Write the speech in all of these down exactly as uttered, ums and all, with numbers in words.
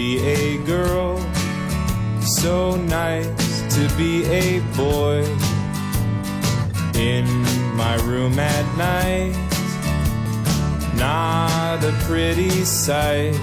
be a girl, so nice to be a boy. In my room at night, not a pretty sight.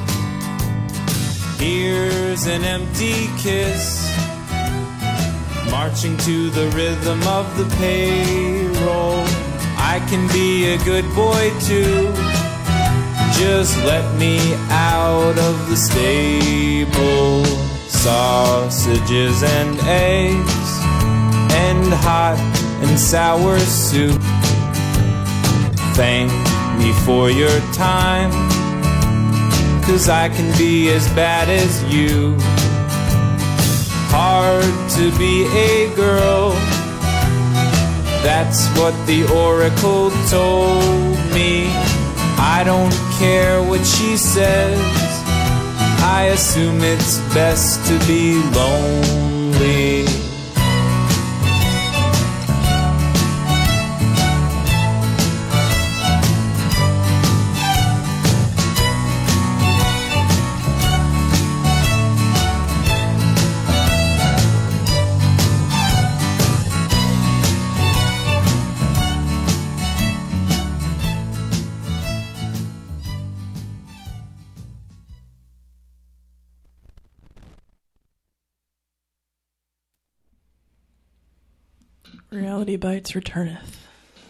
Here's an empty kiss, marching to the rhythm of the payroll. I can be a good boy too, just let me out of the stable. Sausages and eggs and hot and sour soup. Thank me for your time, 'cause I can be as bad as you. Hard to be a girl, that's what the oracle told me. I don't care what she says, I assume it's best to be lonely. Reality Bites returneth.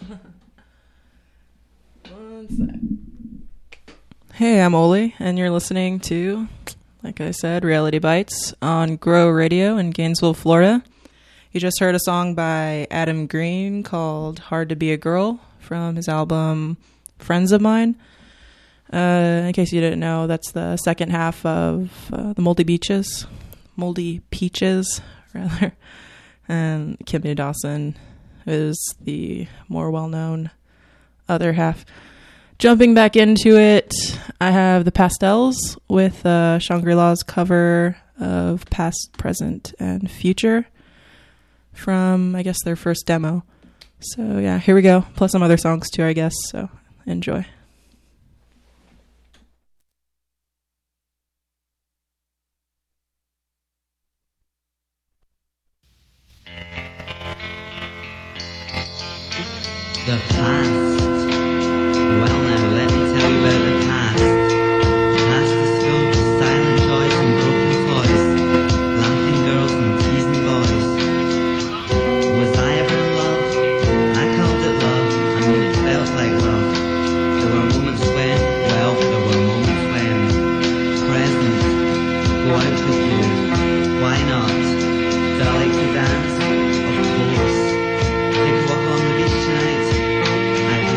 One sec. Hey, I'm Oli, and you're listening to, like I said, Reality Bites on Grow Radio in Gainesville, Florida. You just heard a song by Adam Green called Hard to Be a Girl from his album Friends of Mine. Uh, in case you didn't know, that's the second half of uh, the Moldy Beaches. Moldy Peaches, rather. And Kimmy Dawson is the more well-known other half. Jumping back into it, I have the Pastels with uh, Shangri-La's cover of Past, Present, and Future from, I guess, their first demo. So, yeah, here we go. Plus some other songs, too, I guess. So, enjoy. The past. Well now, let me tell you about the past. The past is filled with silent joys and broken toys, laughing girls and teasing boys. Was I ever in love? I called it love. I mean, it felt like love. There were moments when, well, there were moments when. Present. Go out with you. Why not? Do I like to dance? Of course. Take a walk on the beach tonight. I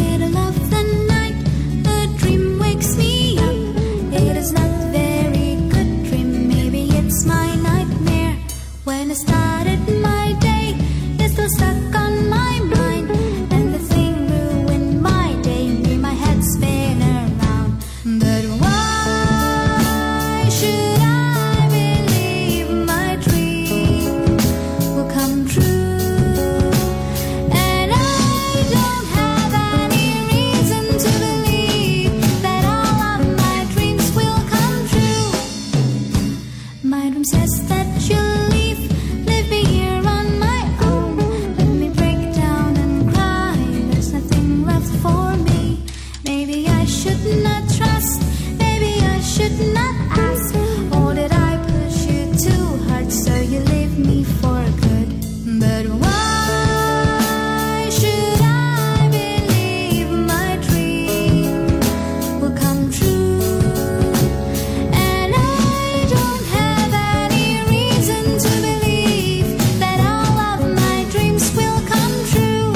middle of the night, a dream wakes me up. It is not a very good dream, maybe it's my nightmare. When I started my day, it's still stuck on my mind, and the thing ruined my day, made my head spin around. But why should I believe my dream will come true? And I don't have any reason to believe that all of my dreams will come true. My dream says that you'll leave, leave me here on my own. Let me break down and cry, there's nothing left for me. Maybe I should not trust, maybe I should not ask. Or did I push you too hard so you leave me for good? But why should I believe my dream will come true? And I don't have any reason to believe that all of my dreams will come true.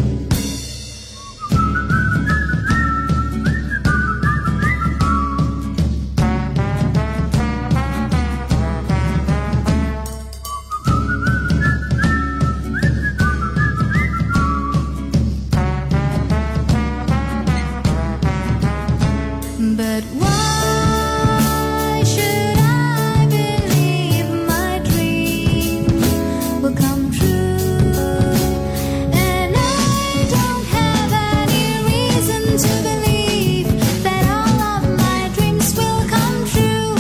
But why should I believe my dream will come true? And I don't have any reason to believe that all of my dreams will come true.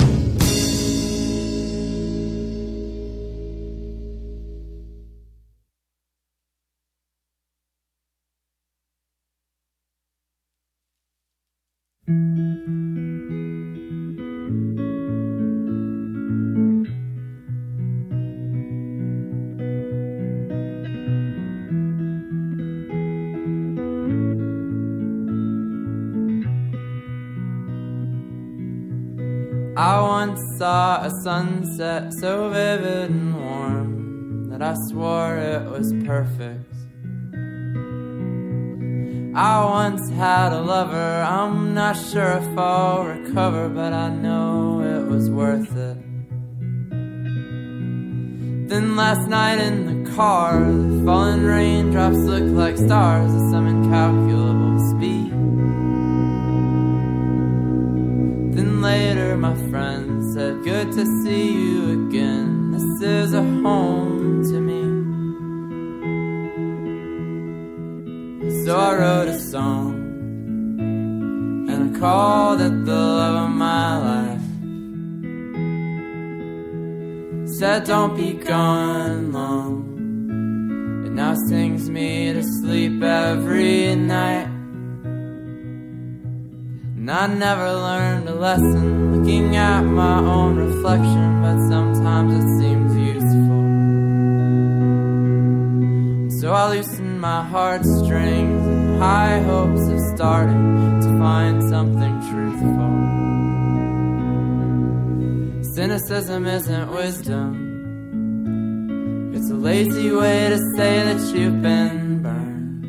I once saw a sunset so vivid and warm that I swore it was perfect. I once had a lover, I'm not sure if I'll recover, but I know it was worth it. Then last night in the car, the falling raindrops looked like stars at some incalculable speed. Then later my friend said, good to see you again, this is a home to me. So I wrote a song, and I called it the love of my life. Said don't be gone long, it now sings me to sleep every night. And I never learned a lesson looking at my own reflection, but sometimes it seems useful. So I loosen my heartstrings in high hopes of starting to find something truthful. Cynicism isn't wisdom, it's a lazy way to say that you've been burned.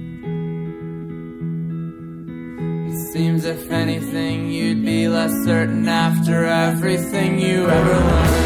It seems if anything you'd be less certain after everything you ever learned.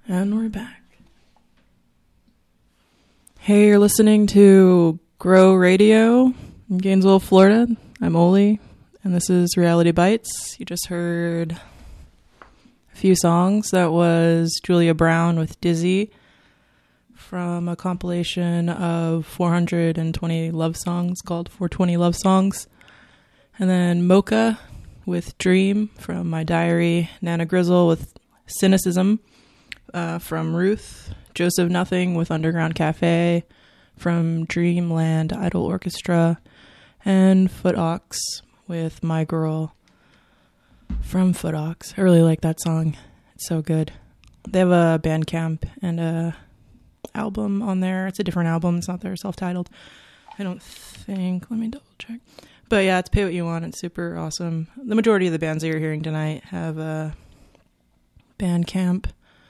And we're back. Hey, you're listening to Grow Radio in Gainesville, Florida. I'm Oli, and this is Reality Bites. You just heard a few songs. That was Julia Brown with Dizzy from a compilation of four hundred twenty love songs called four twenty Love Songs. And then Mocha with Dream from My Diary. Nana Grizzle with Cynicism uh, from Ruth. Joseph Nothing with Underground Cafe from Dreamland Idol Orchestra. And Footox with My Girl from Footox. I really like that song. It's so good. They have a Bandcamp and a album on there. It's a different album. It's not their self-titled. I don't think. Let me double check. But yeah, it's Pay What You Want. It's super awesome. The majority of the bands that you're hearing tonight have a Bandcamp.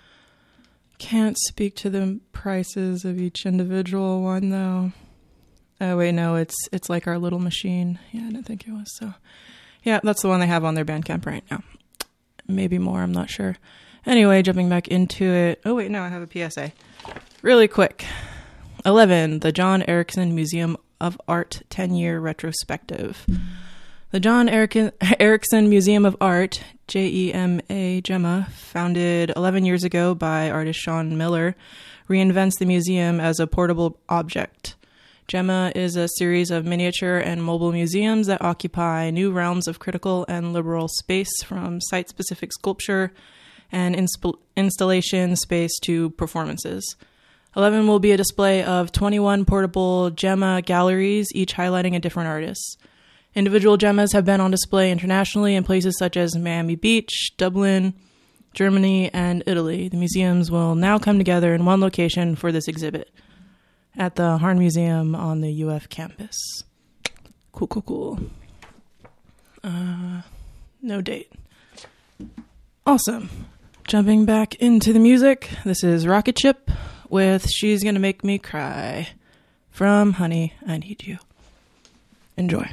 Can't speak to the prices of each individual one though. Oh wait, no, it's it's like Our Little Machine. Yeah, I didn't think it was. So yeah, that's the one they have on their Bandcamp right now. Maybe more, I'm not sure. Anyway, jumping back into it. Oh wait, no, I have a P S A. Really quick. eleven. The John Erickson Museum of Art ten-year retrospective. The John Eric- Erickson Museum of Art, J E M A, Gemma, founded eleven years ago by artist Sean Miller, reinvents the museum as a portable object. Gemma is a series of miniature and mobile museums that occupy new realms of critical and liberal space, from site-specific sculpture and insp- installation space to performances. eleven will be a display of twenty-one portable Gemma galleries, each highlighting a different artist. Individual Gemmas have been on display internationally in places such as Miami Beach, Dublin, Germany, and Italy. The museums will now come together in one location for this exhibit at the Harn Museum on the U F campus. Cool, cool, cool. Uh, no date. Awesome. Jumping back into the music, this is Rocket Ship with She's Gonna Make Me Cry from Honey, I Need You. Enjoy.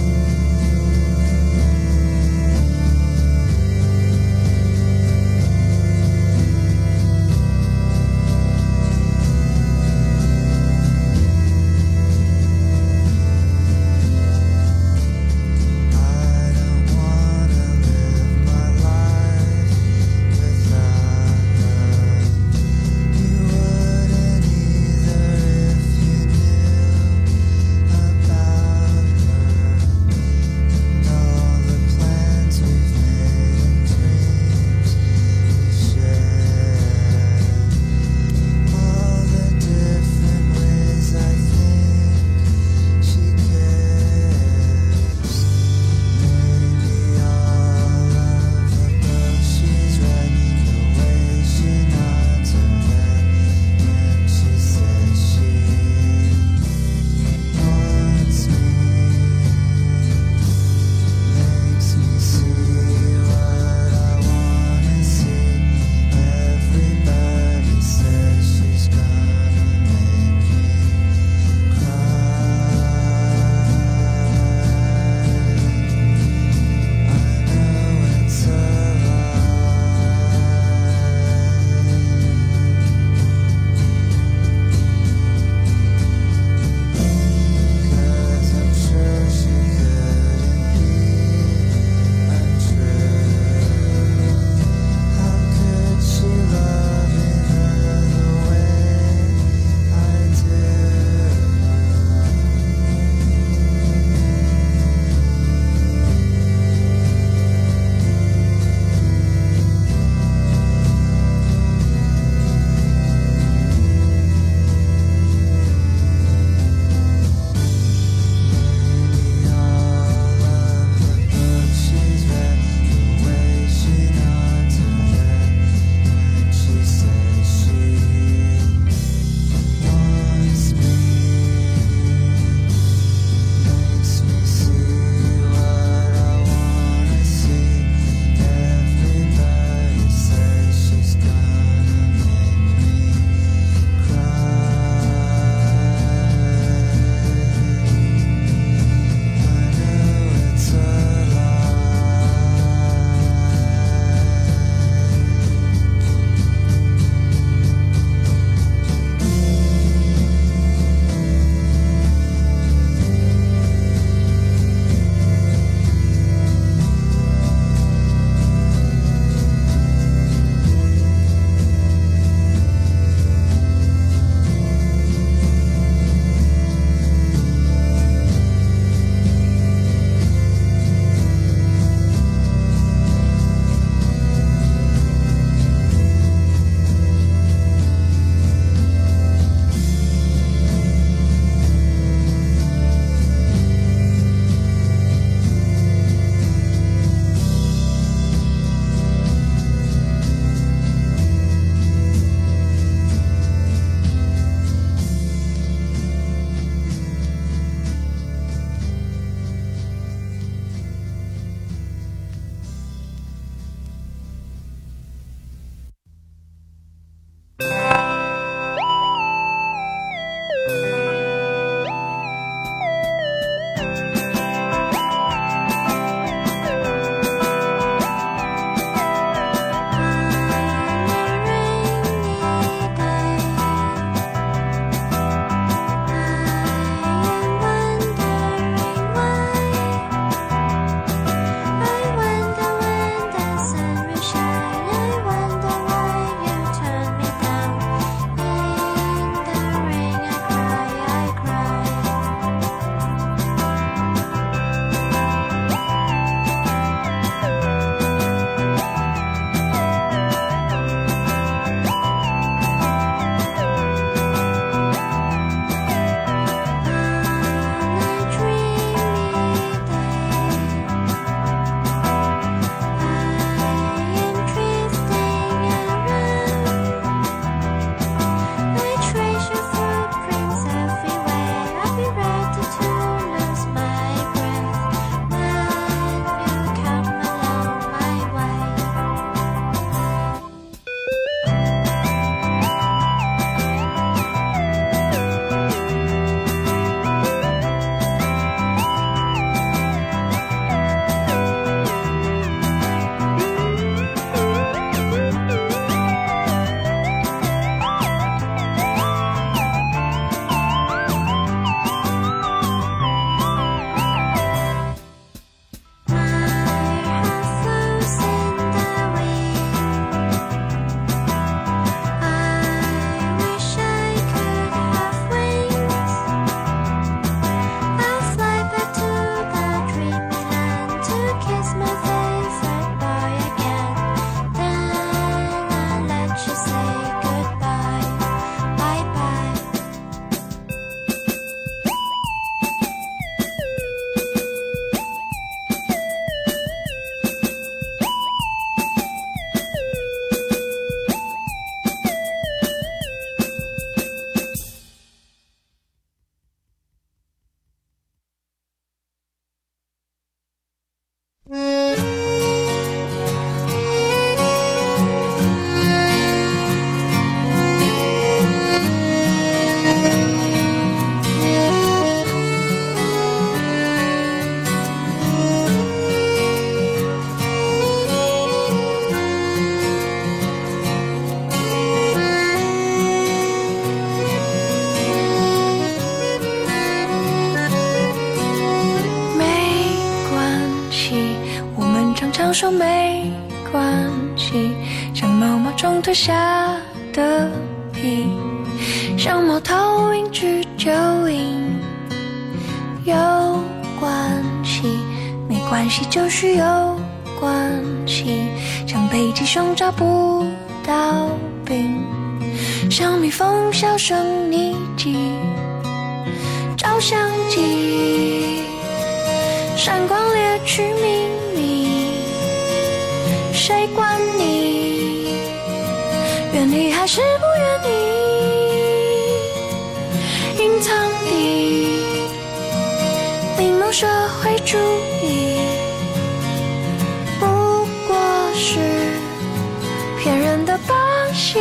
She's 常常说没关系，像毛毛虫褪下的皮，像猫头鹰去蚯蚓，有关系没关系就是有关系，像北极熊找不到冰，像蜜蜂销声匿迹，照相机闪光猎取秘密，谁管你愿意还是不愿意，隐藏的明眸社会主义不过是骗人的把戏。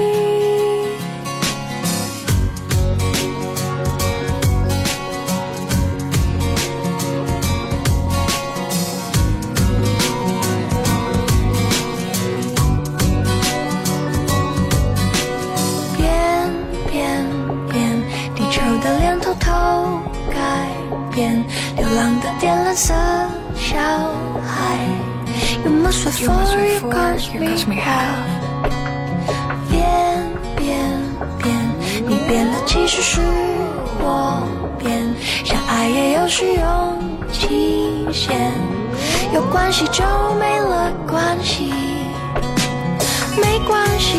流浪的靛蓝色小孩 You must wait for you cause me have 变变变你变了其实是我变，像爱也有使用期限，有关系就没了关系，没关系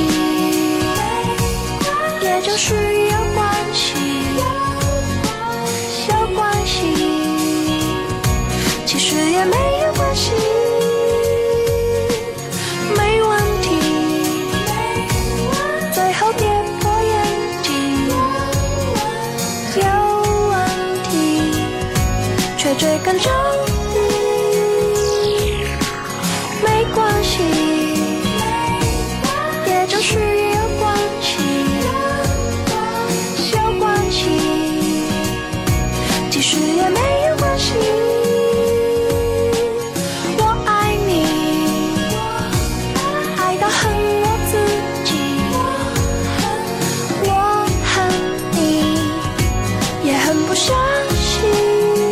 也就是有关系，有关系其实也没有关系，没问题最后跌破眼镜，有问题却追根究底，没关系也就是有关系，有关系其实也没有关系，我爱你爱到恨我自己，我恨你也恨不相信。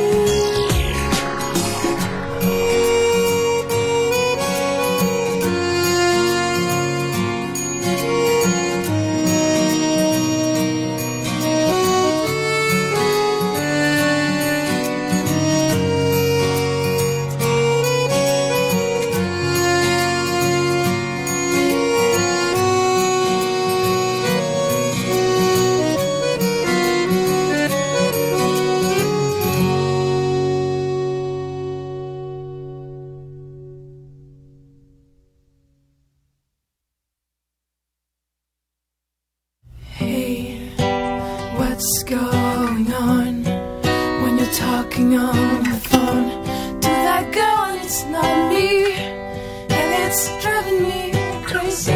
What's going on when you're talking on the phone to that girl and it's not me, and it's driving me crazy.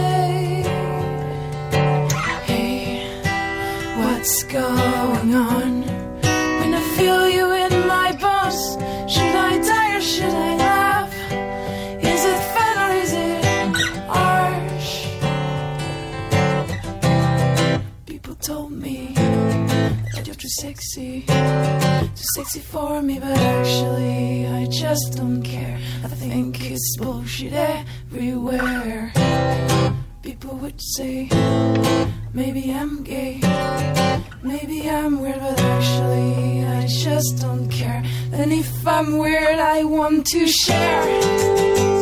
Hey, what's going on when I feel you in my bones? Should I die or should I laugh? Is it fun or is it harsh? People told me that you're too sexy, too sexy for me, but actually I just don't care. I think it's bullshit everywhere. People would say, maybe I'm gay, maybe I'm weird, but actually I just don't care. And if I'm weird, I want to share.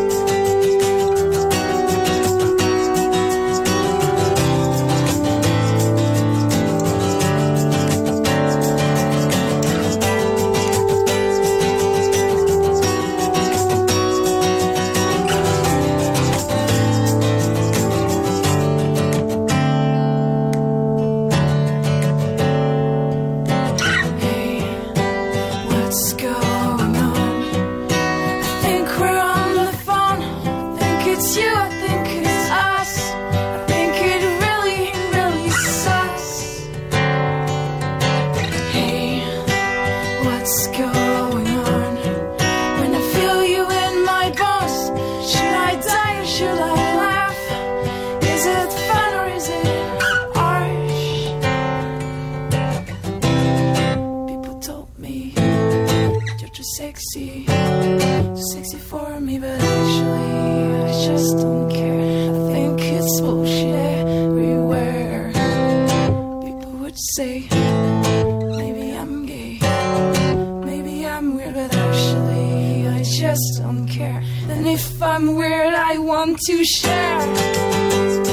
What's going on? I think we're care. And if I'm weird, I want to share.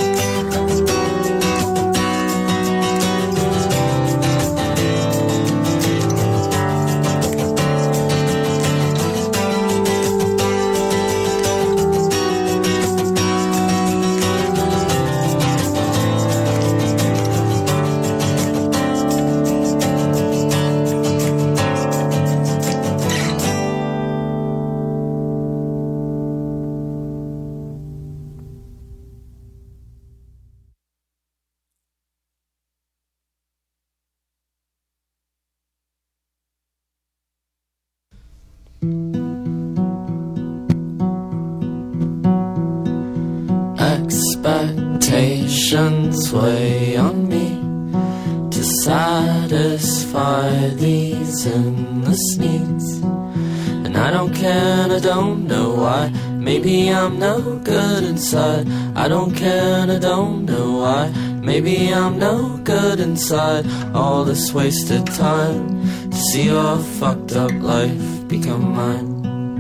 Expectations weigh on me to satisfy these endless needs, and I don't care and I don't know why. Maybe I'm no good inside. I don't care and I don't know why. Maybe I'm no good inside. All this wasted time to see your fucked up life become mine.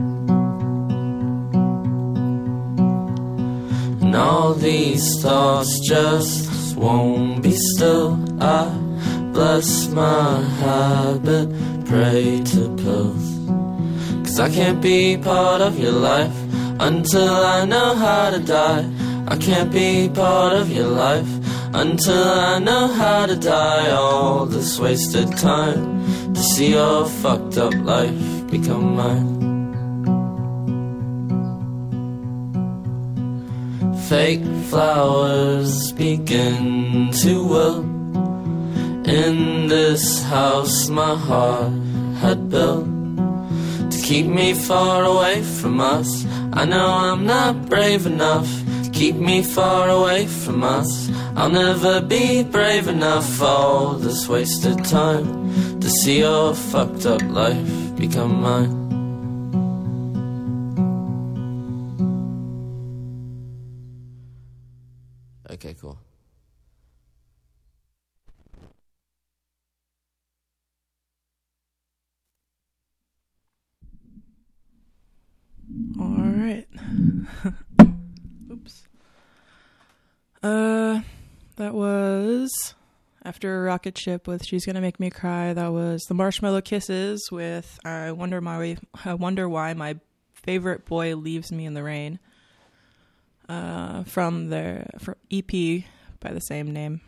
And all these thoughts just won't be still. I bless my habit, pray to pills. Cause I can't be part of your life until I know how to die. I can't be part of your life until I know how to die. All this wasted time to see your fucked up life become mine. Fake flowers begin to wilt in this house my heart had built to keep me far away from us. I know I'm not brave enough to keep me far away from us. I'll never be brave enough for all this wasted time to see your fucked up life become mine. Okay, cool. All right. Oops. Uh, that was after Rocket Ship with "She's Gonna Make Me Cry." That was the Marshmallow Kisses with "I Wonder My I Wonder Why My Favorite Boy Leaves Me in the Rain." Uh, from their from E P by the same name.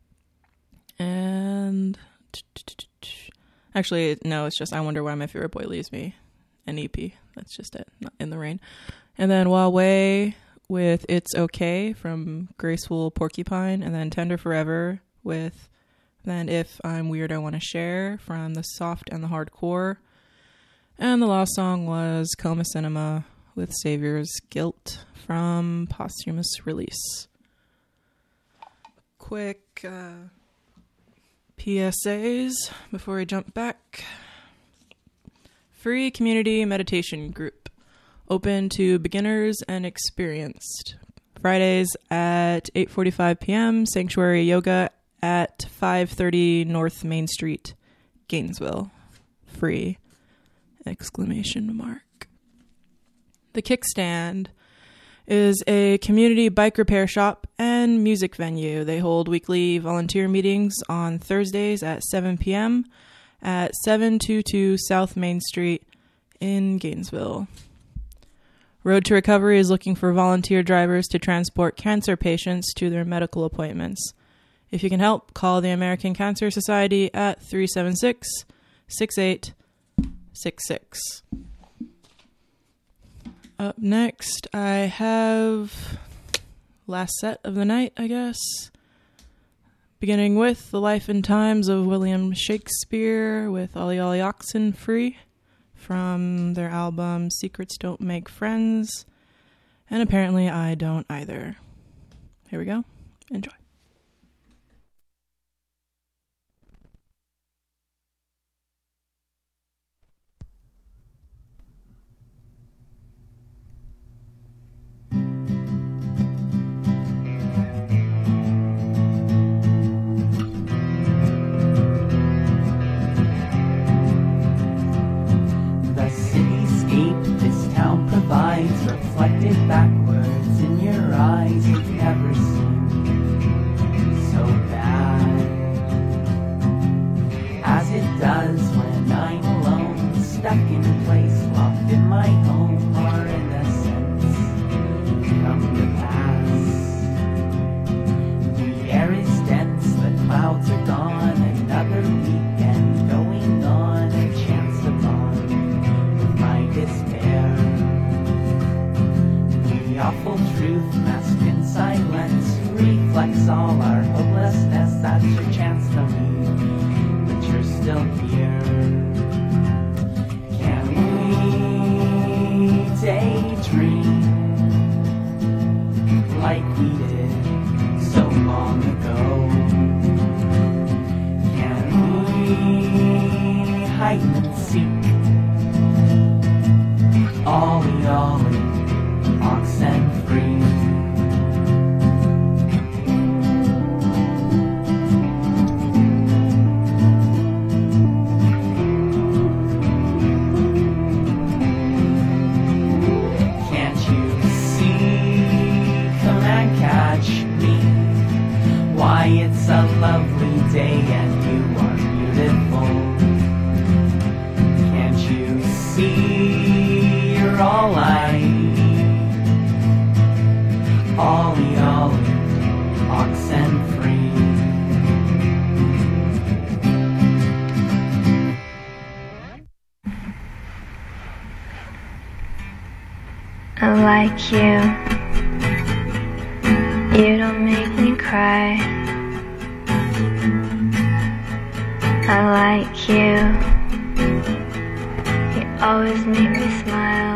And actually, no, it's just "I Wonder Why My Favorite Boy Leaves Me," an E P. That's just it, not "In the Rain." And then Huawei with "It's Okay" from Graceful Porcupine, and then "Tender Forever" with then "If I'm Weird I Want to Share" from The Soft and the Hardcore. And the last song was Coma Cinema with "Savior's Guilt" from posthumous release. Quick uh, P S As before we jump back. Free community meditation group. Open to beginners and experienced. Fridays at eight forty-five p.m. Sanctuary Yoga at five thirty North Main Street, Gainesville. Free! Exclamation mark. The Kickstand is a community bike repair shop and music venue. They hold weekly volunteer meetings on Thursdays at seven p.m. at seven twenty-two South Main Street in Gainesville. Road to Recovery is looking for volunteer drivers to transport cancer patients to their medical appointments. If you can help, call the American Cancer Society at three seven six, six eight six six. Up next, I have last set of the night, I guess. Beginning with The Life and Times of William Shakespeare with Ollie Ollie Oxen Free from their album Secrets Don't Make Friends. And apparently I don't either. Here we go. Enjoy. reflected backwards in your eyes. It never seemed so bad as it does when I'm alone, stuck in place, locked in my home. Our innocence come to pass. The air is dense, the clouds are gone. Another weekend going on, a chance to bond with my despair. The awful truth masked in silence reflects all our hopelessness. That's your chance to leave, but you're still here. Can we daydream like we did so long ago? Can we hide and seek? Ollie, ollie, ox and free. Can't you see? Come and catch me. Why, it's a lovely day and you are beautiful. Can't you see? You're all I need. Ollie, ollie, ox and free. I like you. You don't make me cry. I like you. You always make me smile.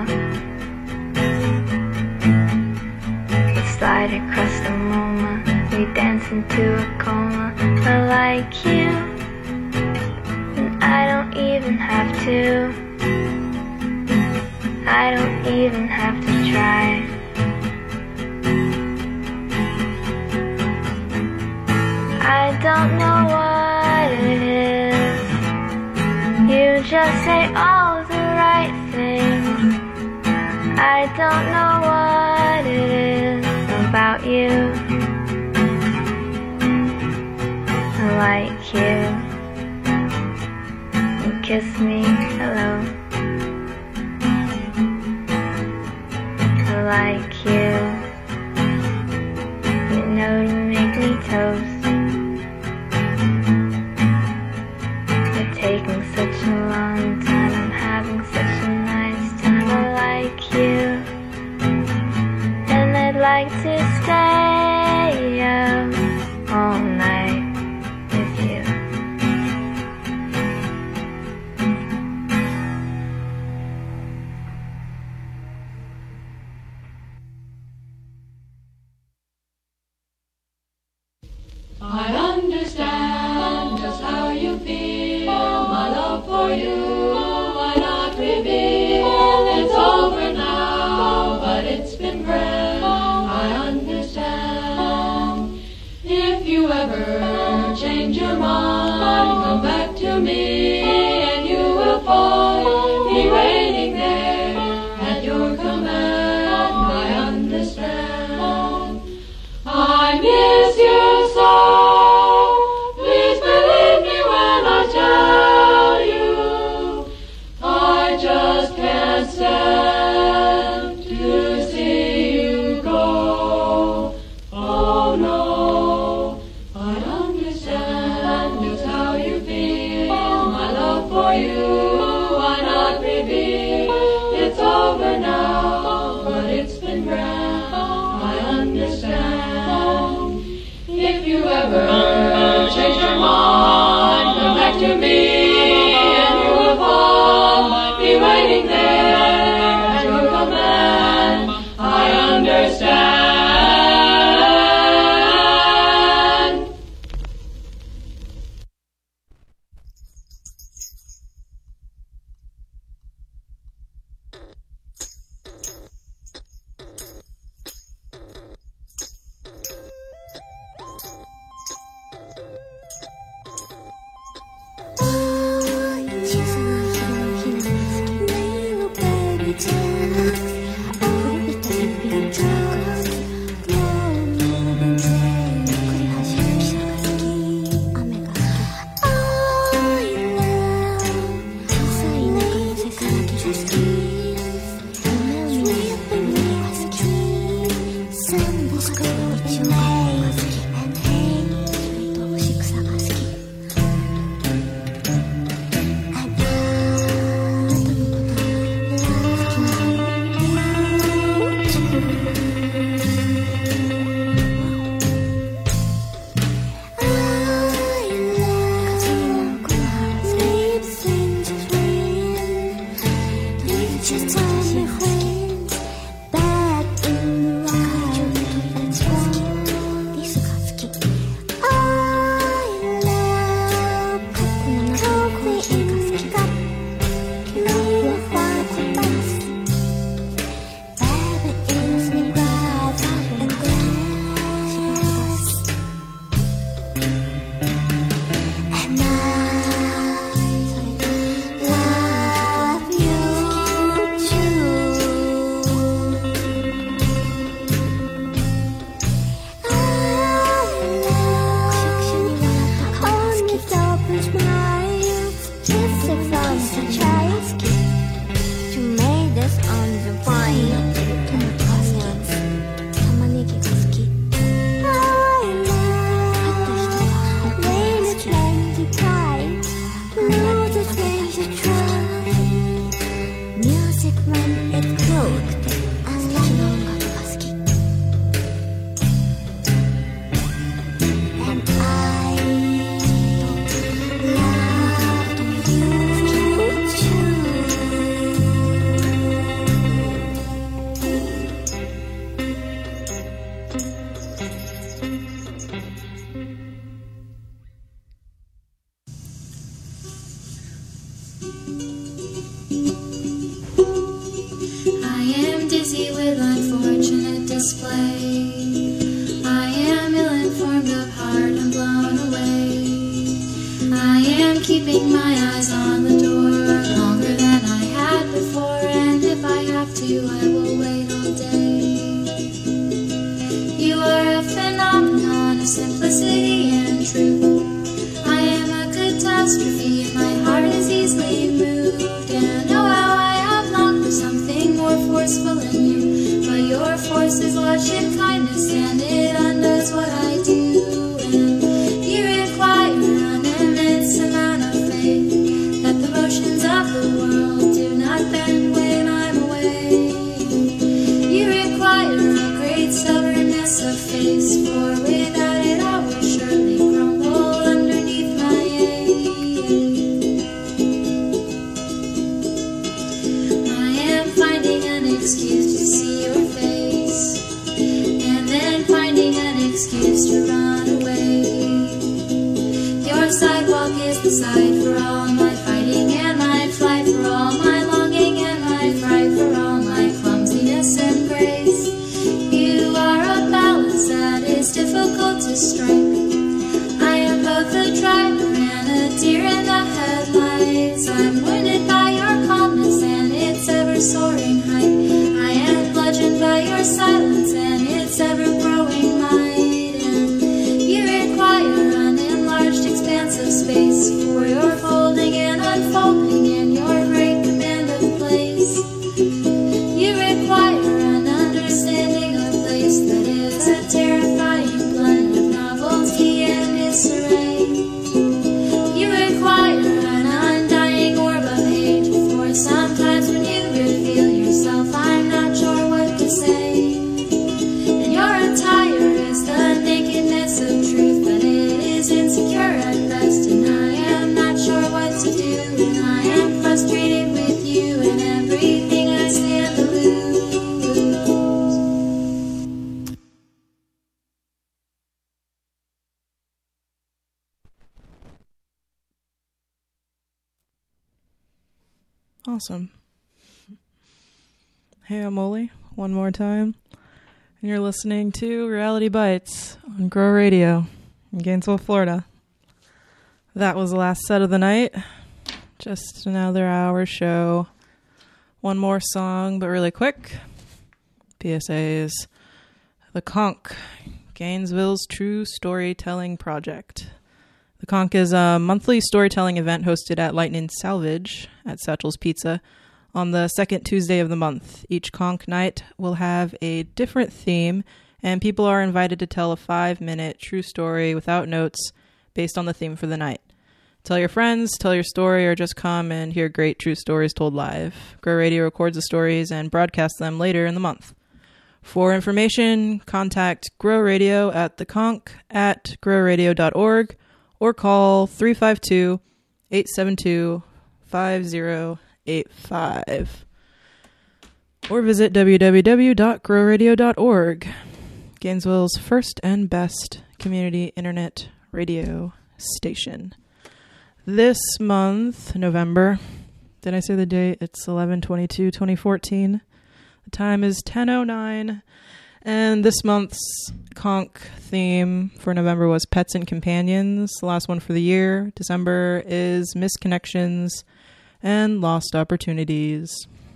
We slide across the MoMA. We dance into a coma. I like you. And I don't even have to. I don't even have to try. I don't know what it is. You just say all the right things. I don't know what it is about you. I like you. You kiss me, hello. I like you. You know to make me toast. You're taking such a long time. I'm having such a nice time. I like you. And I'd like to stay up all night with you. I understand just how you feel. My love for you, why not reveal? It's over now, but it's been real. I understand. see with unfortunate display. I am ill-informed of heart and blown away. I am keeping my eyes on the door longer than I had before, and if I have to, I will wait all day. You are a phenomenon of simplicity and truth. I am a catastrophe, and my heart is easily moved. And oh, how I have longed for something more forceful in you. But your force is lush and kindness, and it undoes what I do. And you require an immense amount of faith that the motions of the world do not bend when I'm away. You require a great stubbornness of face, for without it I will surely crumble underneath my aid. I am finding an excuse to see your face, and then finding an excuse to run away. Your sidewalk is the side for all my fighting and my flight, for all my longing and my fright, for all my clumsiness and grace. You are a balance that is difficult to strike. I am both a driver and a deer in the headlights. I'm wounded by your calmness and its ever-soaring height. I am bludgeoned by your silence and its ever-growing might. And you require an enlarged expanse of space for your folding and unfolding and your great command of place. You require an understanding of place that is a terrifying blend of novelty and disarray. You require an undying orb of hate, for sometimes when you reveal yourself, I'm not sure what to say. And your attire is the nakedness of truth, but it is insecure at best, and I am not sure what to do, and I am frustrated with you and everything I stand to lose. Awesome. Hey, I'm Oli, one more time. And you're listening to Reality Bites on Grow Radio in Gainesville, Florida. That was the last set of the night. Just another hour show. One more song, but really quick. P S A is The Conch, Gainesville's True Storytelling Project. The Conch is a monthly storytelling event hosted at Lightning Salvage at Satchel's Pizza on the second Tuesday of the month. Each Conch night will have a different theme, and people are invited to tell a five-minute true story without notes based on the theme for the night. Tell your friends, tell your story, or just come and hear great true stories told live. Grow Radio records the stories and broadcasts them later in the month. For information, contact Grow Radio at the conch at grow radio dot org or call three five two, eight seven two, five zero eight five. Or visit w w w dot grow radio dot org, Gainesville's first and best community internet radio station. This month, November, did I say the date? It's eleven twenty-two twenty fourteen. The time is ten oh nine, and this month's Conch theme for November was Pets and Companions. The last one for the year, December, is Misconnections and Lost Opportunities.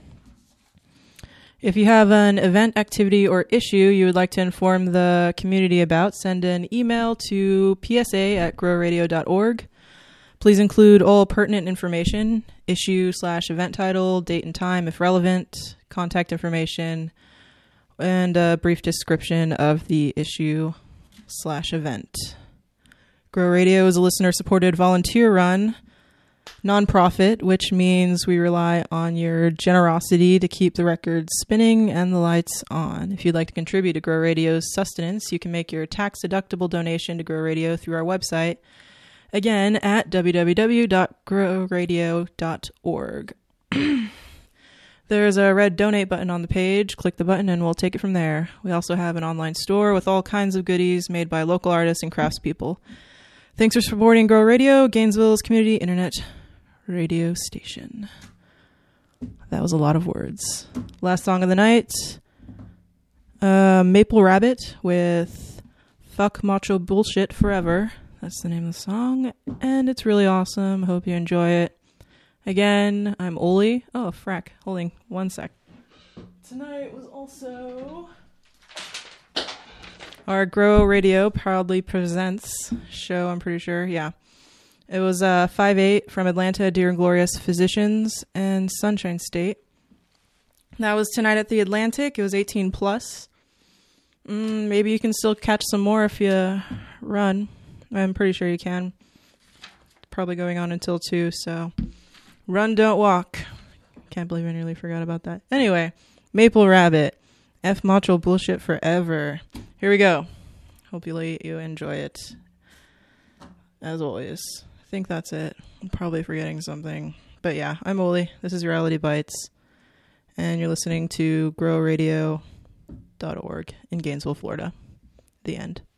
If you have an event, activity, or issue you would like to inform the community about, send an email to p s a at grow radio dot org. Please include all pertinent information, issue slash event title, date and time if relevant, contact information, and a brief description of the issue slash event. Grow Radio is a listener-supported volunteer-run nonprofit, which means we rely on your generosity to keep the records spinning and the lights on. If you'd like to contribute to Grow Radio's sustenance, you can make your tax-deductible donation to Grow Radio through our website, again, at w w w dot grow radio dot org. There's a red donate button on the page. Click the button and we'll take it from there. We also have an online store with all kinds of goodies made by local artists and craftspeople. Thanks for supporting Grow Radio, Gainesville's community internet radio station. That was a lot of words. Last song of the night, Uh, Maple Rabbit with Fuck Macho Bullshit Forever. That's the name of the song, and it's really awesome. Hope you enjoy it. Again, I'm Oli. Oh, frack. Holding one sec. Tonight was also our Grow Radio proudly presents show, I'm pretty sure. Yeah. It was uh, five eight from Atlanta, Dear and Glorious Physicians and Sunshine State. That was tonight at the Atlantic. It was eighteen plus. Mm, maybe you can still catch some more if you run. I'm pretty sure you can. It's probably going on until two, so run, don't walk. Can't believe I nearly forgot about that. Anyway, Maple Rabbit, F Macho Bullshit Forever. Here we go. Hopefully you enjoy it. As always. I think that's it. I'm probably forgetting something. But yeah, I'm Oli. This is Reality Bites. And you're listening to grow radio dot org in Gainesville, Florida. The end.